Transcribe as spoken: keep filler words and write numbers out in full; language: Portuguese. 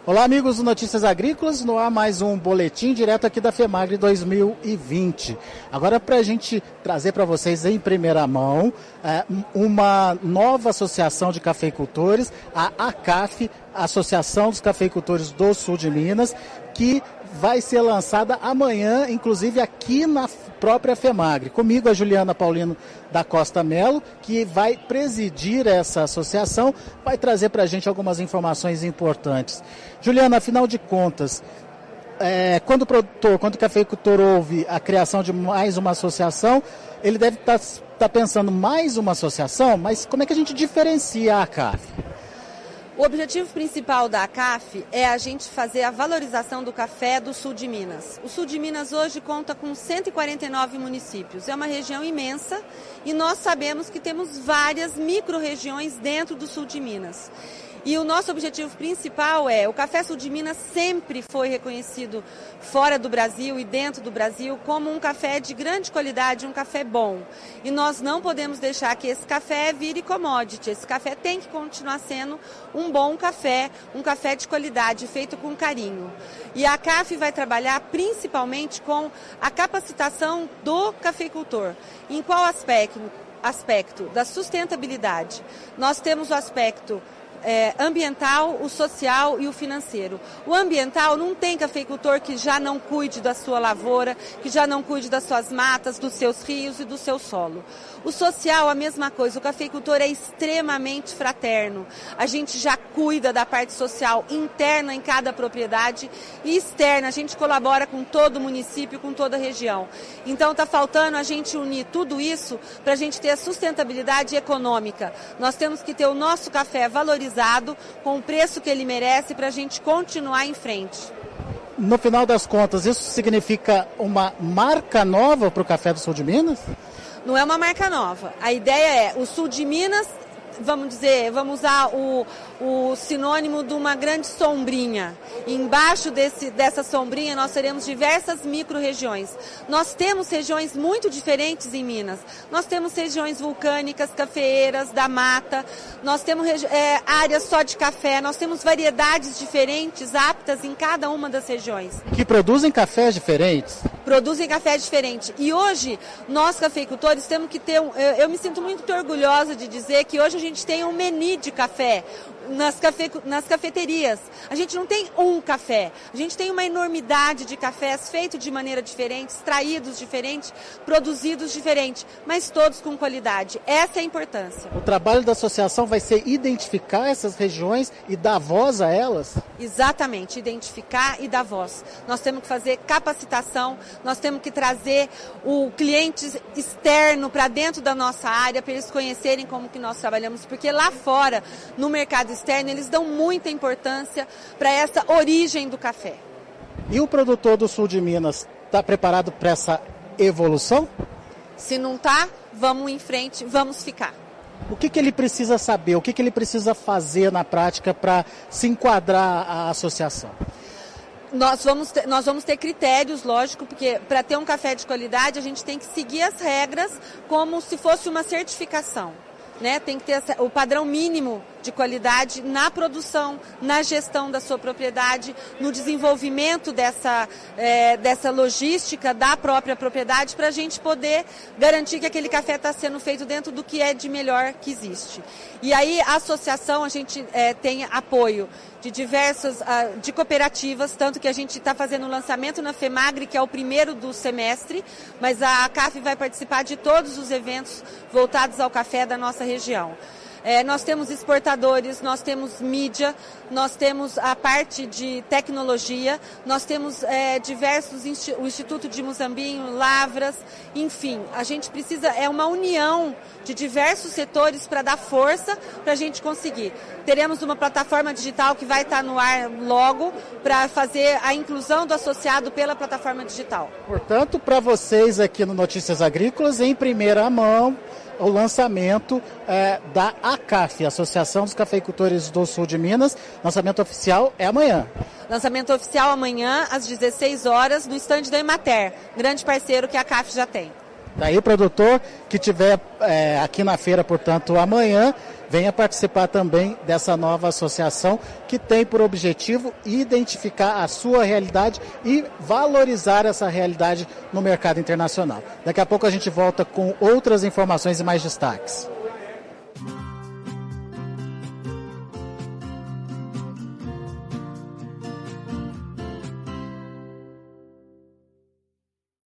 Olá, amigos do Notícias Agrícolas, no ar mais um boletim direto aqui da FEMAGRE dois mil e vinte. Agora, para a gente trazer para vocês em primeira mão é, uma nova associação de cafeicultores, a ACAF, Associação dos Cafeicultores do Sul de Minas, que vai ser lançada amanhã, inclusive aqui na própria FEMAGRE. Comigo a Juliana Paulino da Costa Melo, que vai presidir essa associação, vai trazer para a gente algumas informações importantes. Juliana, afinal de contas, é, quando o produtor, quando o cafeicultor ouve a criação de mais uma associação, ele deve estar tá, tá pensando mais uma associação, mas como é que a gente diferencia a ACAF? O objetivo principal da ACAF é a gente fazer a valorização do café do sul de Minas. O sul de Minas hoje conta com cento e quarenta e nove municípios. É uma região imensa e nós sabemos que temos várias micro-regiões dentro do sul de Minas. E o nosso objetivo principal é, o café sul de Minas sempre foi reconhecido fora do Brasil e dentro do Brasil como um café de grande qualidade, um café bom. E nós não podemos deixar que esse café vire commodity. Esse café tem que continuar sendo um bom café, um café de qualidade, feito com carinho. E a ACAF vai trabalhar principalmente com a capacitação do cafeicultor. Em qual aspecto? Aspecto da sustentabilidade. Nós temos o aspecto É, ambiental, o social e o financeiro. O ambiental não tem cafeicultor que já não cuide da sua lavoura, que já não cuide das suas matas, dos seus rios e do seu solo. O social, a mesma coisa. O cafeicultor é extremamente fraterno. A gente já cuida da parte social interna em cada propriedade e externa. A gente colabora com todo o município, com toda a região. Então está faltando a gente unir tudo isso para a gente ter a sustentabilidade econômica. Nós temos que ter o nosso café valorizado com o preço que ele merece para a gente continuar em frente. No final das contas, isso significa uma marca nova para o café do sul de Minas? Não é uma marca nova. A ideia é o sul de Minas, vamos dizer, vamos usar o, o sinônimo de uma grande sombrinha. E embaixo desse, dessa sombrinha nós teremos diversas micro-regiões. Nós temos regiões muito diferentes em Minas. Nós temos regiões vulcânicas, cafeeiras, da mata. Nós temos é, áreas só de café. Nós temos variedades diferentes, aptas em cada uma das regiões. Que produzem cafés diferentes? Produzem café diferente. E hoje, nós cafeicultores temos que ter um... Eu, eu me sinto muito orgulhosa de dizer que hoje a gente tem um menu de café nas, cafe, nas cafeterias. A gente não tem um café. A gente tem uma enormidade de cafés feitos de maneira diferente, extraídos diferente, produzidos diferente, mas todos com qualidade. Essa é a importância. O trabalho da associação vai ser identificar essas regiões e dar voz a elas? Exatamente, identificar e dar voz. Nós temos que fazer capacitação, nós temos que trazer o cliente externo para dentro da nossa área, para eles conhecerem como que nós trabalhamos, porque lá fora, no mercado externo, eles dão muita importância para essa origem do café. E o produtor do sul de Minas está preparado para essa evolução? Se não está, vamos em frente, vamos ficar. O que, que ele precisa saber, o que, que ele precisa fazer na prática para se enquadrar à associação? Nós vamos, ter, nós vamos ter critérios, lógico, porque para ter um café de qualidade a gente tem que seguir as regras como se fosse uma certificação. Né? Tem que ter o padrão mínimo de qualidade na produção, na gestão da sua propriedade, no desenvolvimento dessa, é, dessa logística da própria propriedade para a gente poder garantir que aquele café está sendo feito dentro do que é de melhor que existe. E aí a associação, a gente é, tem apoio de diversas, uh, de cooperativas, tanto que a gente está fazendo o lançamento na FEMAGRE, que é o primeiro do semestre, mas a ACAF vai participar de todos os eventos voltados ao café da nossa região. É, nós temos exportadores, nós temos mídia, nós temos a parte de tecnologia, nós temos é, diversos, o Instituto de Muzambinho, Lavras, enfim, a gente precisa, é uma união de diversos setores para dar força para a gente conseguir. Teremos uma plataforma digital que vai estar no ar logo para fazer a inclusão do associado pela plataforma digital. Portanto, para vocês aqui no Notícias Agrícolas, em primeira mão, o lançamento é, da ACAF, Associação dos Cafeicultores do Sul de Minas. Lançamento oficial é amanhã. Lançamento oficial amanhã, às dezesseis horas, no estande da Emater, grande parceiro que a ACAF já tem. Daí, produtor que estiver é, aqui na feira, portanto, amanhã, venha participar também dessa nova associação que tem por objetivo identificar a sua realidade e valorizar essa realidade no mercado internacional. Daqui a pouco a gente volta com outras informações e mais destaques.